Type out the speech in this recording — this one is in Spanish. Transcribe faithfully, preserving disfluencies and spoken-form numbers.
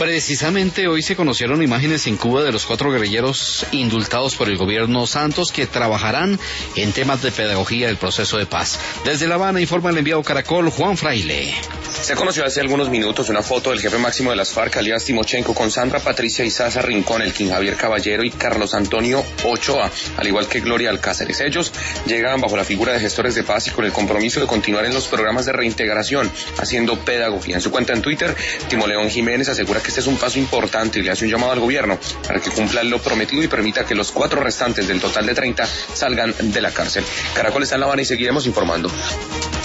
Precisamente hoy se conocieron imágenes en Cuba de los cuatro guerrilleros indultados por el gobierno Santos que trabajarán en temas de pedagogía del proceso de paz. Desde La Habana informa el enviado Caracol, Juan Fraile. Se conoció hace algunos minutos una foto del jefe máximo de las FARC, alias Timochenko, con Sandra Patricia Izaza Rincón, Elkin Javier Caballero y Carlos Antonio Ochoa, al igual que Gloria Alcáceres. Ellos llegan bajo la figura de gestores de paz y con el compromiso de continuar en los programas de reintegración, haciendo pedagogía. En su cuenta en Twitter, Timo León Jiménez asegura que este es un paso importante y le hace un llamado al gobierno para que cumpla lo prometido y permita que los cuatro restantes del total de treinta salgan de la cárcel. Caracol está en La Habana y seguiremos informando.